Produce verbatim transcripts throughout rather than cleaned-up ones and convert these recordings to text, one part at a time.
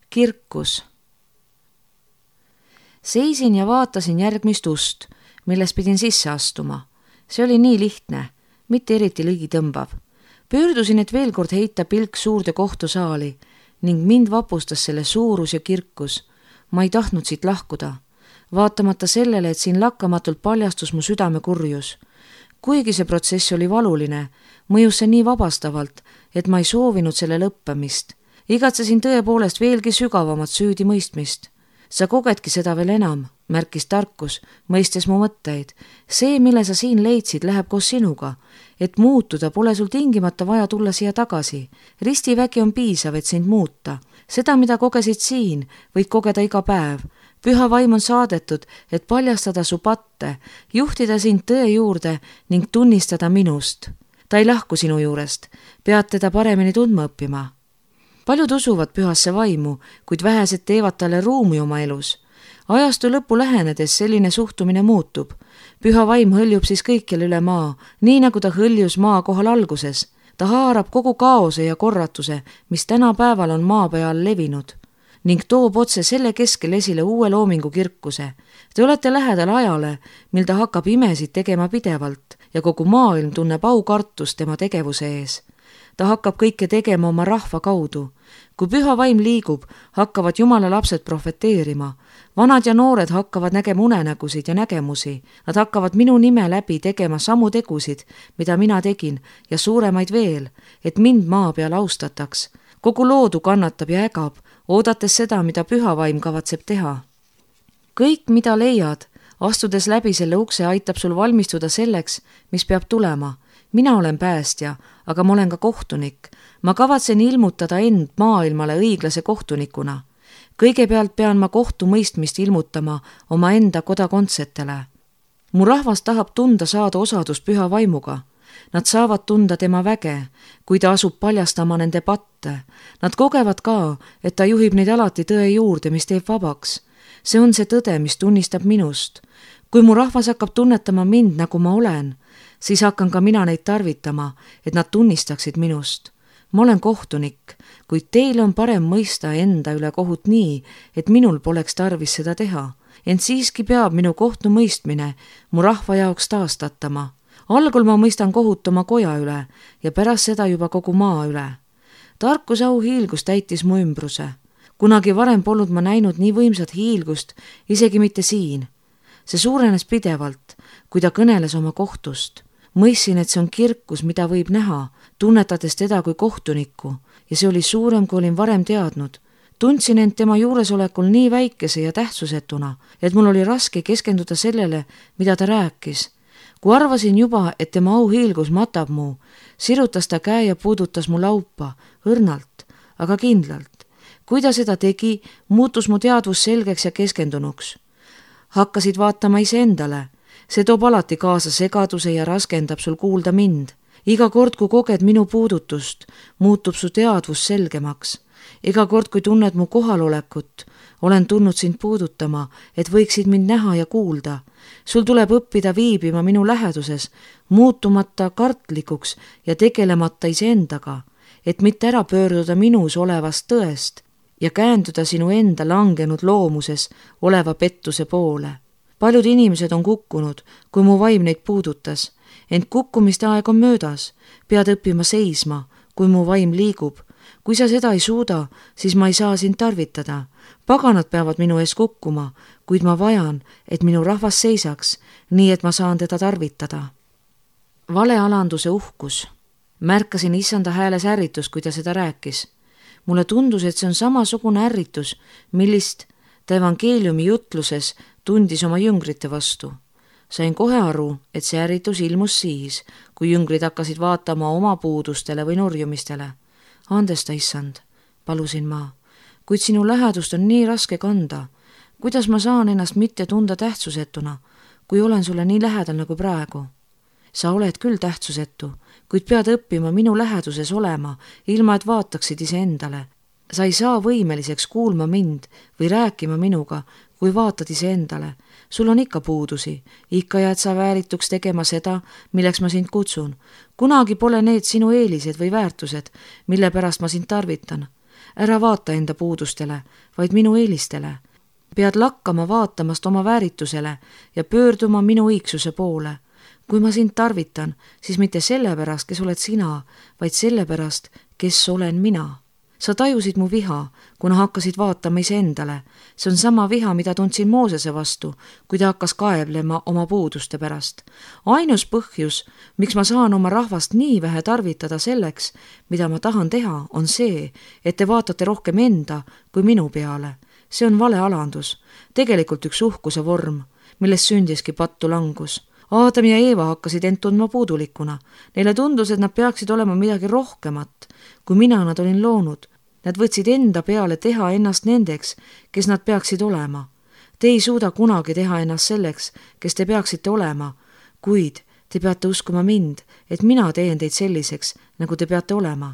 Kirkus. Seisin ja vaatasin järgmist ust, milles pidin sisse astuma. See oli nii lihtne, mitte eriti ligitõmbav. Pöördusin, et veel kord heita pilk suurde kohtusaali ning mind vapustas selle suurus ja kirkus. Ma ei tahtnud siit lahkuda, vaatamata sellele, et siin lakkamatult paljastus mu südame kurjus. Kuigi see protsess oli valuline, mõjus see nii vabastavalt, et ma ei soovinud selle lõppemist. Igatsesin tõepoolest veelgi sügavamat süüdi mõistmist. Sa kogedki seda veel enam, märkis tarkus, mõistes mu mõtteid. See, mille sa siin leidsid, läheb koos sinuga. Et muutuda, pole sul tingimata vaja tulla siia tagasi. Ristivägi on piisav, et sind muuta. Seda, mida kogesid siin, võid kogeda iga päev. Püha vaim on saadetud, et paljastada su patte, juhtida sind tõe juurde ning tunnistada minust. Ta ei lahku sinu juurest, pead teda paremini tundma õppima. Paljud usuvad pühasse vaimu, kuid vähesed teevad talle ruumi oma elus. Ajastu lõppu lähenedes selline suhtumine muutub. Püha vaim hõljub siis kõikjal üle maa, nii nagu ta hõljus maa kohal alguses. Ta haarab kogu kaose ja korratuse, mis tänapäeval on maa peal levinud, ning toob otse selle keskel esile uue loomingu kirkuse. Te olete lähedal ajale, mil ta hakkab imesid tegema pidevalt ja kogu maailm tunneb aukartust tema tegevuse ees. Ta hakkab kõike tegema oma rahva kaudu. Kui püha vaim liigub, hakkavad Jumala lapsed profeteerima. Vanad ja noored hakkavad nägema unenägusid ja nägemusi. Nad hakkavad minu nime läbi tegema samu tegusid, mida mina tegin, ja suuremaid veel, et mind maa peal austataks. Kogu loodu kannatab ja ägab, oodates seda, mida püha vaim kavatseb teha. Kõik, mida leiad, astudes läbi selle ukse, aitab sul valmistuda selleks, mis peab tulema. Mina olen päästja, aga ma olen ka kohtunik. Ma kavatsen ilmutada end maailmale õiglase kohtunikuna. Kõigepealt pean ma kohtu mõistmist ilmutama oma enda kodakondsetele. Mu rahvas tahab tunda saada osadust püha vaimuga. Nad saavad tunda tema väge, kui ta asub paljastama nende patte. Nad kogevad ka, et ta juhib neid alati tõe juurde, mis teeb vabaks. See on see tõde, mis tunnistab minust. Kui mu rahvas hakkab tunnetama mind, nagu ma olen, siis hakkan ka mina neid tarvitama, et nad tunnistaksid minust. Ma olen kohtunik, kuid teil on parem mõista enda üle kohut nii, et minul poleks tarvis seda teha. Ent siiski peab minu kohtu mõistmine mu rahva jaoks taastatama. Algul ma mõistan kohut oma koja üle ja pärast seda juba kogu maa üle. Tarkuse au hiilgus täitis mu ümbruse. Kunagi varem polnud ma näinud nii võimsat hiilgust, isegi mitte siin. See suurenes pidevalt, kui ta kõneles oma kohtust. Mõistsin, et see on kirkus, mida võib näha, tunnetades teda kui kohtunikku, ja see oli suurem, kui olin varem teadnud. Tundsin end tema juuresolekul nii väikese ja tähtsusetuna, et mul oli raske keskenduda sellele, mida ta rääkis. Kui arvasin juba, et tema auhiilgus matab mu, sirutas ta käe ja puudutas mu laupa, õrnalt, aga kindlalt. Kui ta seda tegi, muutus mu teadvus selgeks ja keskendunuks. Hakkasid vaatama iseendale. See toob alati kaasa segaduse ja raskendab sul kuulda mind. Iga kord, kui koged minu puudutust, muutub su teadvus selgemaks. Iga kord, kui tunned mu kohalolekut, olen tulnud sind puudutama, et võiksid mind näha ja kuulda. Sul tuleb õppida viibima minu läheduses, muutumata kartlikuks ja tegelemata iseendaga, et mitte ära pöörduda minus olevast tõest ja käänduda sinu enda langenud loomuses oleva pettuse poole. Paljud inimesed on kukkunud, kui mu vaim neid puudutas, ent kukkumiste aeg on möödas. Pead õppima seisma, kui mu vaim liigub. Kui sa seda ei suuda, siis ma ei saa sind tarvitada. Paganad peavad minu ees kukkuma, kuid ma vajan, et minu rahvas seisaks, nii et ma saan teda tarvitada. Valealanduse uhkus. Märkasin issanda hääles ärritus, kui ta seda rääkis. Mulle tundus, et see on samasugune ärritus, millist ta evangeeliumi jutluses tundis oma jüngrite vastu. Sain kohe aru, et see ärritus ilmus siis, kui jüngrid hakkasid vaatama oma puudustele või nurjumistele. Andesta, issand, palusin ma, kuid sinu lähedust on nii raske kanda. Kuidas ma saan ennast mitte tunda tähtsusetuna, kui olen sulle nii lähedal nagu praegu? Sa oled küll tähtsusetu, kuid pead õppima minu läheduses olema, ilma et vaataksid iseendale. Sa ei saa võimeliseks kuulma mind või rääkima minuga, kui vaatad iseendale. Sul on ikka puudusi, ikka jääd sa väärituks tegema seda, milleks ma sind kutsun. Kunagi pole need sinu eelised või väärtused, mille pärast ma sind tarvitan. ära vaata enda puudustele, vaid minu eelistele. Pead lakkama vaatamast oma vääritusele ja pöörduma minu õigsuse poole. Kui ma sind tarvitan, siis mitte sellepärast, kes oled sina, vaid sellepärast, kes olen mina. Sa tajusid mu viha, kuna hakkasid vaatama iseendale. See on sama viha, mida tundsin Moosese vastu, kui ta hakkas kaeblema oma puuduste pärast. Ainus põhjus, miks ma saan oma rahvast nii vähe tarvitada selleks, mida ma tahan teha, on see, et te vaatate rohkem enda kui minu peale. See on vale alandus, tegelikult üks uhkuse vorm, millest sündiski pattu langus. Aadam ja Eeva hakkasid end tundma puudulikuna. Neile tundus, et nad peaksid olema midagi rohkemat, kui mina nad olin loonud. Nad võtsid enda peale teha ennast nendeks, kes nad peaksid olema. Te ei suuda kunagi teha ennast selleks, kes te peaksite olema, kuid te peate uskuma mind, et mina teen teid selliseks, nagu te peate olema.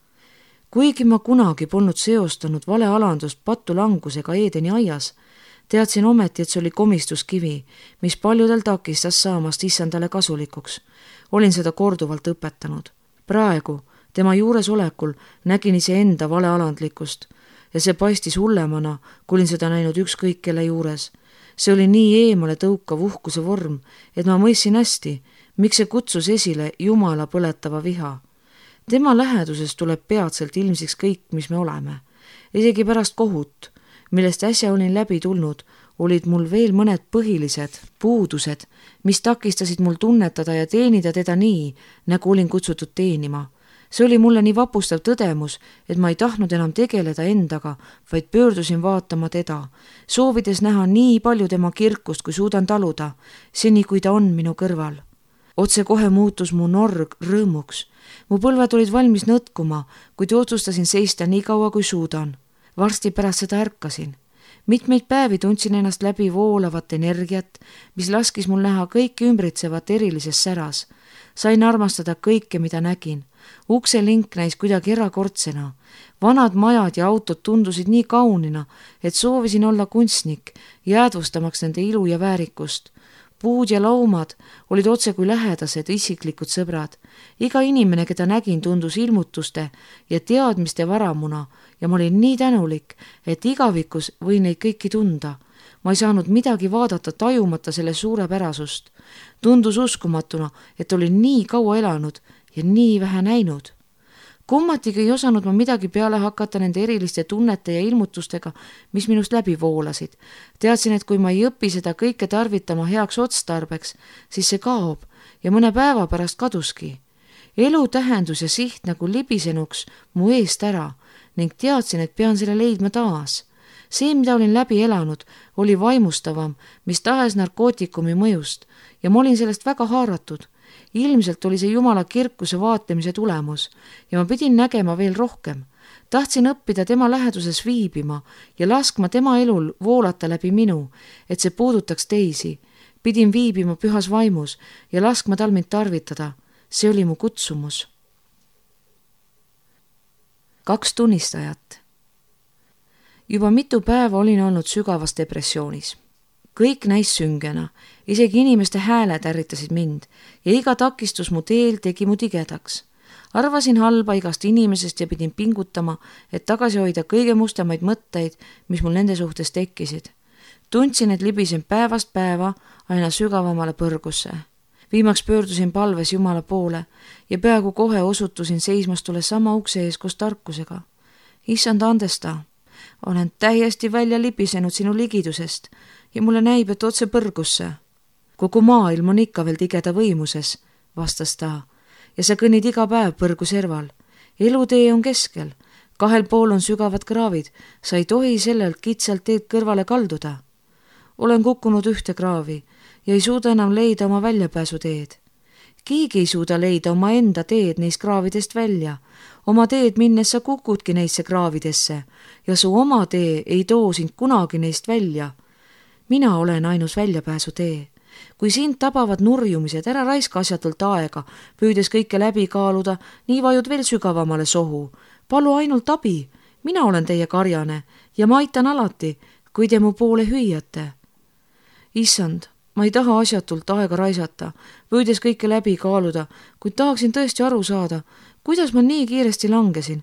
Kuigi ma kunagi polnud seostanud vale alandust pattu langusega Eedeni aias, teadsin ometi, et see oli komistuskivi, mis paljudel takistas saamast issandale kasulikuks. Olin seda korduvalt õpetanud. Praegu, tema juuresolekul, nägin iseenda valealandlikkust ja see paistis hullemana, kui olin seda näinud ükskõik kelle juures. See oli nii eemale tõukav uhkuse vorm, et ma mõistsin hästi, miks see kutsus esile Jumala põletava viha. Tema lähedusest tuleb peatselt ilmsiks kõik, mis me oleme. Isegi pärast kohut, millest äsja olin läbi tulnud, olid mul veel mõned põhilised puudused, mis takistasid mul tunnetada ja teenida teda nii, nagu olin kutsutud teenima. See oli mulle nii vapustav tõdemus, et ma ei tahtnud enam tegeleda endaga, vaid pöördusin vaatama teda, soovides näha nii palju tema kirkust, kui suudan taluda, seni kui ta on minu kõrval. Otse kohe muutus mu norg rõõmuks. Mu põlved olid valmis nõtkuma, kuid otsustasin seista nii kaua, kui suudan. Varsti pärast seda ärkasin. Mitmeid päevi tundsin ennast läbi voolavat energiat, mis laskis mul näha kõike ümbritsevat erilises säras. Sain armastada kõike, mida nägin. Ukse link näis kuidagi erakordsena. Vanad majad ja autod tundusid nii kaunina, et soovisin olla kunstnik, jäädvustamaks nende ilu ja väärikust. Puud ja laumad olid otse kui lähedased isiklikud sõbrad. Iga inimene, keda nägin, tundus ilmutuste ja teadmiste varamuna ja ma olin nii tänulik, et igavikus võin neid kõiki tunda. Ma ei saanud midagi vaadata tajumata selle suurepärasust. Tundus uskumatuna, et olin nii kaua elanud ja nii vähe näinud. Kummatigi ei osanud ma midagi peale hakata nende eriliste tunnete ja ilmutustega, mis minust läbi voolasid. Teadsin, et kui ma ei õpi seda kõike tarvitama heaks otstarbeks, siis see kaob ja mõne päeva pärast kaduski. Elu tähendus ja siht nagu libisenuks mu eest ära ning teadsin, et pean selle leidma taas. See, mida olin läbi elanud, oli vaimustavam, mis tahes narkootikumi mõjust ja ma olin sellest väga haaratud. Ilmselt oli see Jumala kirkuse vaatlemise tulemus ja ma pidin nägema veel rohkem. Tahtsin õppida tema läheduses viibima ja laskma tema elul voolata läbi minu, et see puudutaks teisi. Pidin viibima pühas vaimus ja laskma tal mind tarvitada. See oli mu kutsumus. Kaks tunnistajat. Juba mitu päeva olin olnud sügavas depressioonis. Kõik näis süngena, isegi inimeste hääled ärritasid mind ja iga takistus mu teel tegi mu tigedaks. Arvasin halba igast inimesest ja pidin pingutama, et tagasi hoida kõige mustamaid mõtteid, mis mul nende suhtes tekkisid. Tundsin, et libisen päevast päeva aina sügavamale põrgusse. Viimaks pöördusin palves Jumala poole ja peaaegu kohe osutusin seismas tule sama ukse ees koos tarkusega. Issand, andesta, olen täiesti välja libisenud sinu ligidusest ja mulle näib, et otse põrgusse. Kogu maailm on ikka veel tigeda võimuses, vastas ta, ja sa kõnnid iga päev põrgu serval. Elutee on keskel, kahel pool on sügavad kraavid, sa ei tohi sellelt kitsalt teed kõrvale kalduda. Olen kukkunud ühte kraavi ja ei suuda enam leida oma väljapääsuteed. Keegi ei suuda leida oma enda teed neist kraavidest välja. Oma teed minnes sa kukudki neisse kraavidesse ja su oma tee ei too sind kunagi neist välja. Mina olen ainus väljapääsu tee. Kui sind tabavad nurjumised, ära raiska asjatult aega, püüdes kõike läbi kaaluda, nii vajud veel sügavamale sohu. Palu ainult abi, mina olen teie karjane ja ma aitan alati, kui te mu poole hüüate. Issand, ma ei taha asjatult aega raisata, püüdes kõike läbi kaaluda, kuid tahaksin tõesti aru saada, kuidas ma nii kiiresti langesin.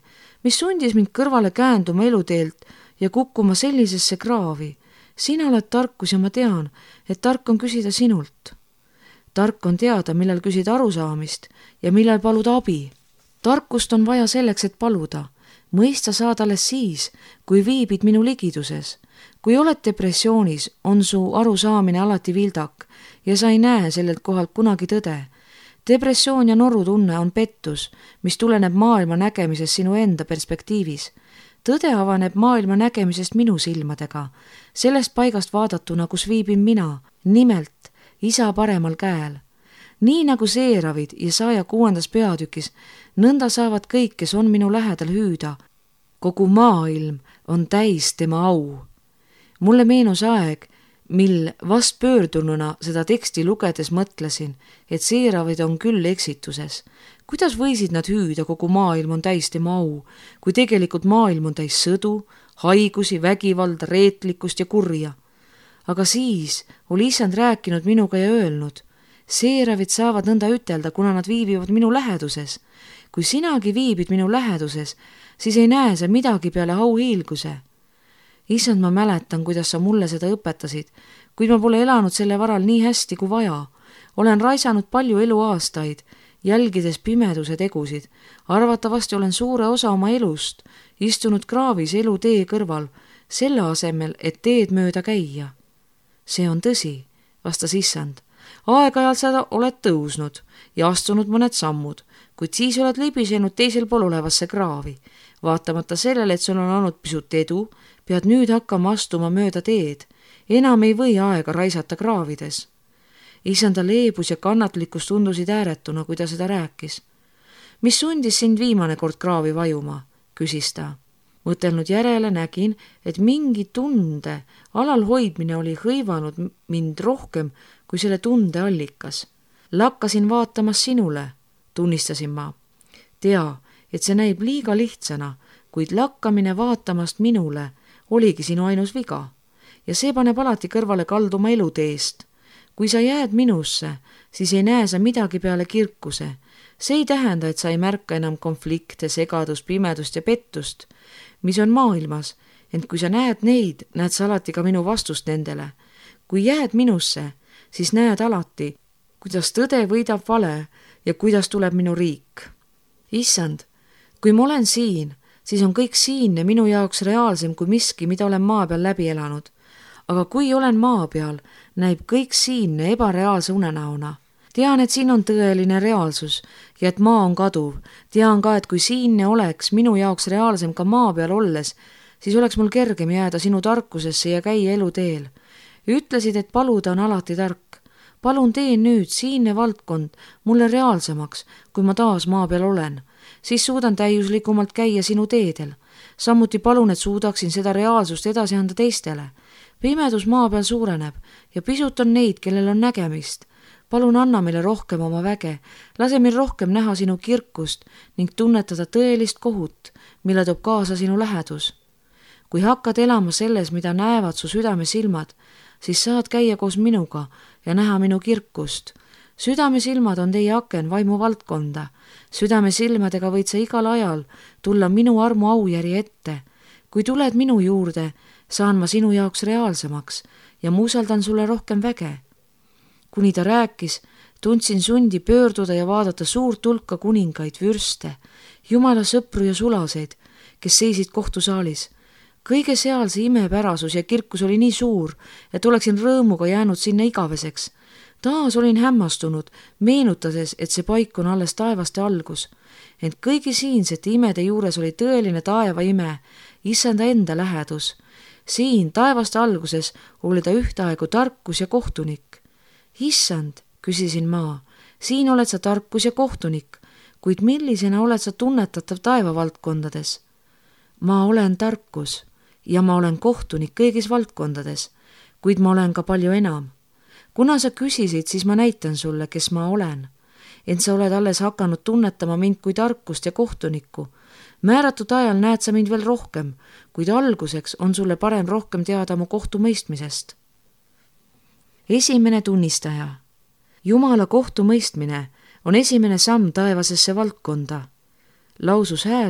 mis sundis mind kõrvale käänduma eluteelt ja kukkuma sellisesse kraavi. Sina oled tarkus ja ma tean, et tark on küsida sinult. Tark on teada, millal küsida arusaamist ja millal paluda abi. Tarkust on vaja selleks, et paluda. Mõista saad alles siis, kui viibid minu ligiduses. Kui oled depressioonis, on su arusaamine alati vildak ja sa ei näe sellelt kohalt kunagi tõde. Depressioon ja norutunne on pettus, mis tuleneb maailma nägemisest sinu enda perspektiivis. Tõde avaneb maailma nägemisest minu silmadega, sellest paigast vaadatuna, kus viibin mina, nimelt isa paremal käel. Nii nagu seeravid ja saja kuuendas peatükis, nõnda saavad kõik, kes on minu lähedal hüüda. Kogu maailm on täis tema au. Mulle meenus aeg, mil vast pöördununa seda teksti lugedes mõtlesin, et seeravid on küll eksituses. Kuidas võisid nad hüüda, kogu maailm on täis tema au, kui tegelikult maailm on täis sõdu, haigusi, vägivalda, reetlikkust ja kurja. Aga siis oli issand rääkinud minuga ja öelnud, seeravid saavad nõnda ütelda, kuna nad viibivad minu läheduses. Kui sinagi viibid minu läheduses, siis ei näe sa midagi peale auhiilguse. Issand, ma mäletan, kuidas sa mulle seda õpetasid, kuid ma pole elanud selle varal nii hästi kui vaja. Olen raisanud palju eluaastaid, jälgides pimeduse tegusid. Arvatavasti olen suure osa oma elust istunud kraavis elu tee kõrval, selle asemel, et teed mööda käia. See on tõsi, vastas issand. Aeg-ajalt sa oled tõusnud ja astunud mõned sammud, kuid siis oled libisenud teisel pool olevasse kraavi. Vaatamata sellele, et sul on olnud pisut edu, pead nüüd hakkama astuma mööda teed. Enam ei või aega raisata kraavides. Issanda leebus ja kannatlikkus tundusid ääretuna, kui ta seda rääkis. Mis sundis sind viimane kord kraavi vajuma, küsis ta. Mõtelnud järele nägin, et mingi tunde alalhoidmine oli hõivanud mind rohkem kui selle tunde allikas. Lakkasin vaatamas sinule, tunnistasin ma. Tea, et see näib liiga lihtsana, kuid lakkamine vaatamast minule oligi sinu ainus viga ja see paneb alati kõrvale kalduma eluteest. Kui sa jääd minusse, siis ei näe sa midagi peale kirkuse. See ei tähenda, et sa ei märka enam konflikte, segadust, pimedust ja pettust, mis on maailmas, ent kui sa näed neid, näed sa alati ka minu vastust nendele. Kui jääd minusse, siis näed alati, kuidas tõde võidab vale ja kuidas tuleb minu riik. Issand, kui ma olen siin, siis on kõik siinne minu jaoks reaalsem kui miski, mida olen maa peal läbi elanud. Aga kui olen maa peal, näib kõik siinne ebareaalse unenäona. Tean, et siin on tõeline reaalsus ja et maa on kaduv. Tean ka, et kui siinne oleks minu jaoks reaalsem ka maa peal olles, siis oleks mul kergem jääda sinu tarkusesse ja käia eluteel. Ütlesid, et paluda on alati tark. Palun tee nüüd siinne valdkond mulle reaalsemaks, kui ma taas maa peal olen. Siis suudan täiuslikumalt käia sinu teedel. Samuti palun, et suudaksin seda reaalsust edasi anda teistele. Pimedus maa peal suureneb ja pisut on neid, kellel on nägemist. Palun anna meile rohkem oma väge, lase meil rohkem näha sinu kirkust ning tunnetada tõelist kohut, mille toob kaasa sinu lähedus. Kui hakkad elama selles, mida näevad su südame silmad, siis saad käia koos minuga ja näha minu kirkust. Südame silmad on teie aken vaimu valdkonda. Südame silmadega võid sa igal ajal tulla minu armu aujärje ette. Kui tuled minu juurde, saan ma sinu jaoks reaalsemaks ja ma usaldan sulle rohkem väge. Kuni ta rääkis, tundsin sundi pöörduda ja vaadata suurt hulka kuningaid, vürste, jumala sõpru ja sulaseid, kes seisid kohtusaalis. Kõige sealse imepärasus ja kirkus oli nii suur, et oleksin rõõmuga jäänud sinna igaveseks. Taas olin hämmastunud, meenutades, et see paik on alles taevaste algus. Ent kõigi siinsete imede juures oli tõeline taeva ime, issanda enda lähedus. Siin taevaste alguses oli ta ühtaegu tarkus ja kohtunik. Issand, küsisin ma, siin oled sa tarkus ja kohtunik, kuid millisena oled sa tunnetatav taevavaldkondades? Ma olen tarkus ja ma olen kohtunik kõigis valdkondades, kuid ma olen ka palju enam. Kuna sa küsisid, siis ma näitan sulle, kes ma olen. Ent sa oled alles hakanud tunnetama mind kui tarkust ja kohtunikku. Määratud ajal näed sa mind veel rohkem, kuid alguseks on sulle parem rohkem teada mu kohtumõistmisest. Esimene tunnistaja. Jumala kohtumõistmine on esimene samm taevasesse valdkonda. Lausus hääl,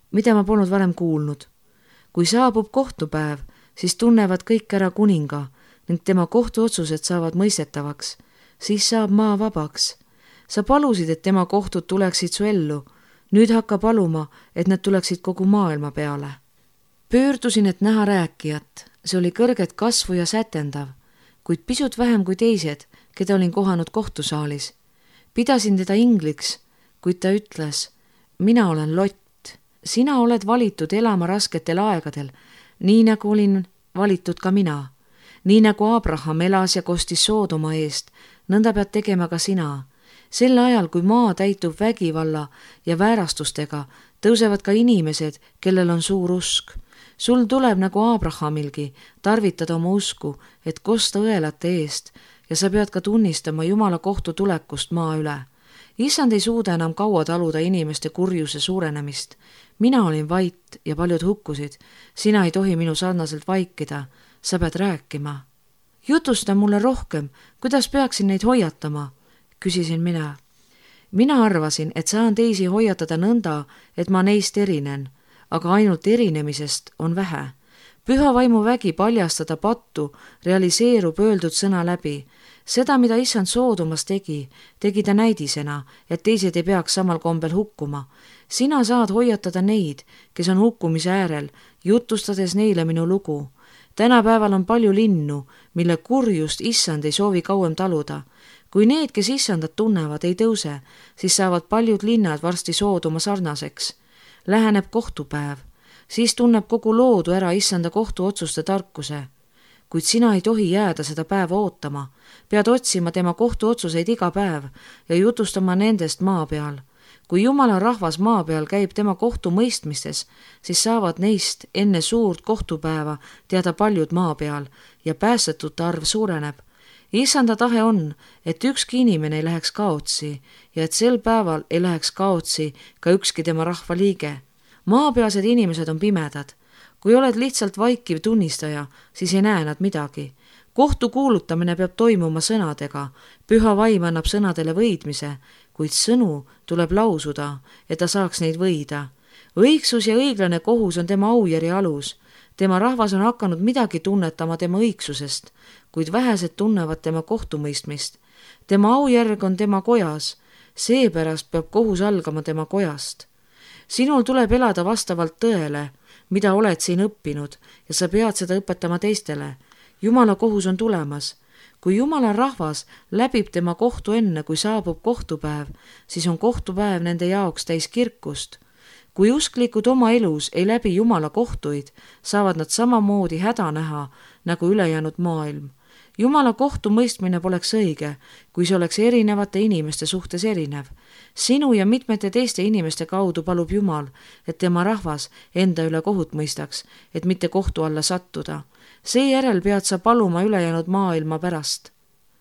mida ma polnud varem kuulnud. kui saabub kohtupäev, siis tunnevad kõik ära kuninga ning tema kohtuotsused saavad mõistetavaks. siis saab maa vabaks. sa palusid, et tema kohtud tuleksid su ellu. nüüd hakka paluma, et nad tuleksid kogu maailma peale. Pöördusin, et näha rääkijat. See oli kõrget kasvu ja sätendav, kuid pisut vähem kui teised, keda olin kohanud kohtusaalis. Pidasin teda ingliks, kuid ta ütles, mina olen Lott. Sina oled valitud elama rasketel aegadel, nii nagu olin valitud ka mina. Nii nagu Abraham elas ja kostis Soodoma eest, nõnda pead tegema ka sina. Sel ajal, kui maa täitub vägivalla ja väärastustega, tõusevad ka inimesed, kellel on suur usk. Sul tuleb nagu Abrahamilgi tarvitada oma usku, et kosta õelate eest ja sa pead ka tunnistama Jumala kohtu tulekust maa üle. Issand ei suuda enam kaua taluda inimeste kurjuse suurenemist. Mina olin vait ja paljud hukkusid. Sina ei tohi minu sarnaselt vaikida. Sa pead rääkima. Jutusta mulle rohkem, kuidas peaksin neid hoiatama, küsisin mina. Mina arvasin, et saan teisi hoiatada nõnda, et ma neist erinen, aga ainult erinemisest on vähe. Püha vaimu vägi paljastada pattu realiseerub öeldud sõna läbi. Seda, mida issand Soodomas tegi, tegi ta näidisena, et teised ei peaks samal kombel hukkuma. Sina saad hoiatada neid, kes on hukkumise äärel, jutustades neile minu lugu. Tänapäeval on palju linnu, mille kurjust issand ei soovi kauem taluda. Kui need, kes issandat tunnevad, ei tõuse, siis saavad paljud linnad varsti Soodoma sarnaseks. Läheneb kohtupäev, siis tunneb kogu loodu ära issanda kohtuotsuste tarkuse. Kuid sina ei tohi jääda seda päeva ootama. Pead otsima tema kohtuotsuseid iga päev ja jutustama nendest maa peal. Kui Jumala rahvas maa peal käib tema kohtu mõistmistes, siis saavad neist enne suurt kohtupäeva teada paljud maa peal ja päästetute arv suureneb. Issanda tahe on, et ükski inimene ei läheks kaotsi ja et sel päeval ei läheks kaotsi ka ükski tema rahva liige. Maapealsed inimesed on pimedad. Kui oled lihtsalt vaikiv tunnistaja, siis ei näe nad midagi. Kohtu kuulutamine peab toimuma sõnadega. Püha vaim annab sõnadele võidmise, kuid sõnu tuleb lausuda, et ta saaks neid võida. Õigsus ja õiglane kohus on tema aujärje alus. Tema rahvas on hakanud midagi tunnetama tema õigsusest, kuid vähesed tunnevad tema kohtumõistmist. Tema aujärg on tema kojas, seepärast peab kohus algama tema kojast. Sinul tuleb elada vastavalt tõele, mida oled siin õppinud ja sa pead seda õpetama teistele. Jumala kohus on tulemas. Kui Jumala rahvas läbib tema kohtu enne, kui saabub kohtupäev, siis on kohtupäev nende jaoks täis kirkust. Kui usklikud oma elus ei läbi Jumala kohtuid, saavad nad samamoodi häda näha nagu ülejäänud maailm. Jumala kohtu mõistmine poleks õige, kui see oleks erinevate inimeste suhtes erinev. Sinu ja mitmete teiste inimeste kaudu palub Jumal, et tema rahvas enda üle kohut mõistaks, et mitte kohtu alla sattuda. Seejärel pead sa paluma ülejäänud maailma pärast.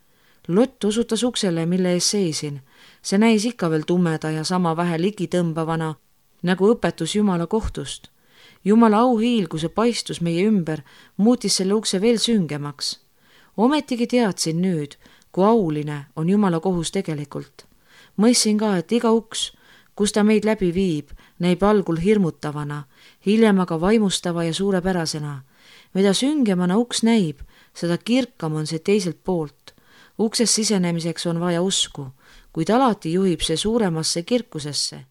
Lott osutas uksele, mille ees seisin. See näis ikka veel tumeda ja sama vähe ligitõmbavana, nagu õpetus Jumala kohtust. Jumala auhiilguse paistus meie ümber muutis selle ukse veel süngemaks. Ometigi teadsin nüüd, kui auline on Jumala kohus tegelikult. Mõistsin ka, et iga uks, kus ta meid läbi viib, näib algul hirmutavana, hiljem aga vaimustava ja suurepärasena. Mida süngemana uks näib, seda kirkam on see teiselt poolt. Uksest sisenemiseks on vaja usku, kuid alati juhib see suuremasse kirkusesse.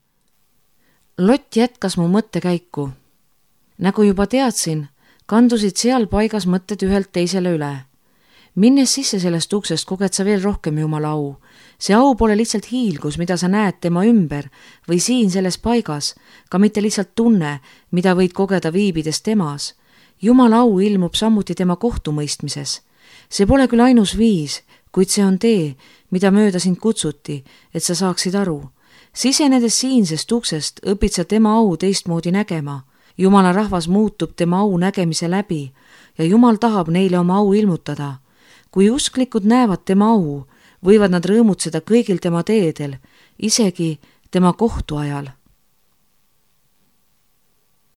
Lott jätkas mu mõttekäiku. Nagu juba teadsin, kandusid seal paigas mõtted ühelt teisele üle. Minnes sisse sellest uksest koged sa veel rohkem Jumala au. See au pole lihtsalt hiilgus, mida sa näed tema ümber või siin selles paigas, ka mitte lihtsalt tunne, mida võid kogeda viibides temas. Jumala au ilmub samuti tema kohtumõistmises. See pole küll ainus viis, kuid see on tee, mida mööda sind kutsuti, et sa saaksid aru. Sisenedes siinsest uksest õpid sa tema au teistmoodi nägema. Jumala rahvas muutub tema au nägemise läbi ja Jumal tahab neile oma au ilmutada. Kui usklikud näevad tema au, võivad nad rõõmutseda kõigil tema teedel, isegi tema kohtu ajal.